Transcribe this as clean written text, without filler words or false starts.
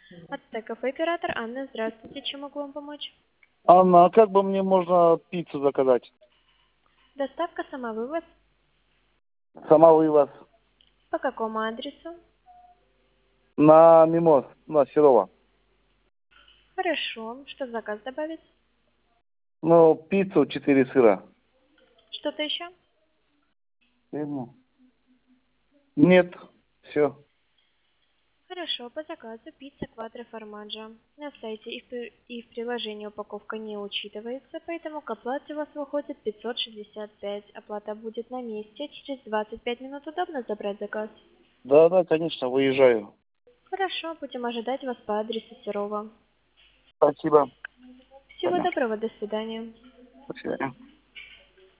Ацтек кафе оператор Анна, здравствуйте, чем могу вам помочь? Анна, а как бы мне можно пиццу заказать? Доставка, самовывоз. Самовывоз. По какому адресу? На Мимоз, на Серова. Хорошо. Что в заказ добавить? Ну, пиццу 4 сыра. Что-то еще? Нет, все. Хорошо, по заказу пицца квадро формаджо. На сайте и в приложении упаковка не учитывается, поэтому к оплате у вас выходит 565. Оплата будет на месте. Через 25 минут удобно забрать заказ? Да, конечно, выезжаю. Хорошо, будем ожидать вас по адресу Серова. Спасибо. Всего Понятно. доброго, до свидания. До свидания.